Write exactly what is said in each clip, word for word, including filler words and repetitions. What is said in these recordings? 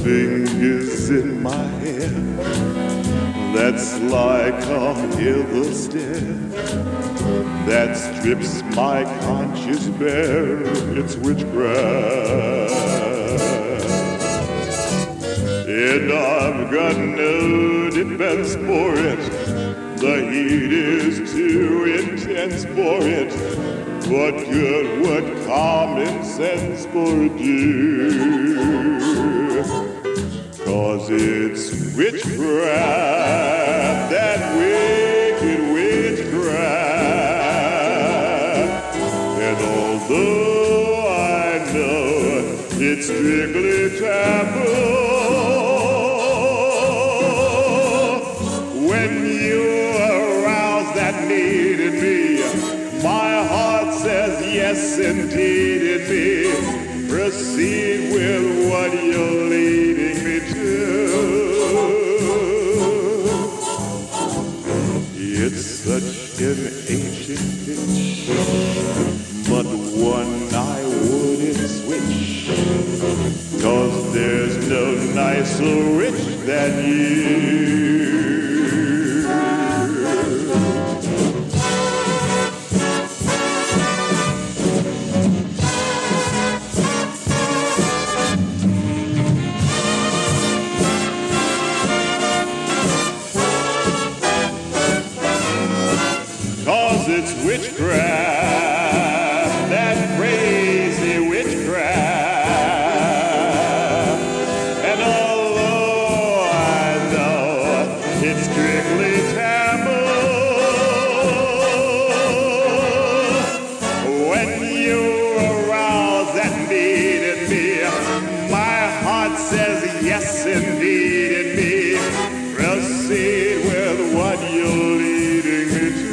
fingers in my hair. That's like come hither stare. That strips my conscience bare. It's witchcraft, and I've got no defense for it. The heat is too intense for it. What good would common sense do? 'Cause it's witchcraft, that wicked witchcraft. And although I know it's strictly taboo, when you arouse that need in me, my heart says yes indeed in me. Proceed with what you're leading me to. It's such an ancient pitch, but one I wouldn't switch. 'Cause there's no nicer witch than you. It's witchcraft, that crazy witchcraft. And although I know it's strictly taboo, when you arouse that need in me, my heart says yes indeed in me. Proceed with what you're leading me to.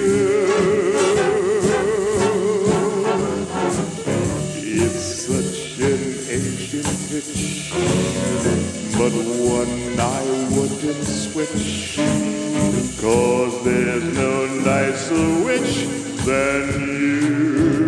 But one I wouldn't switch, 'cause there's no nicer witch than you.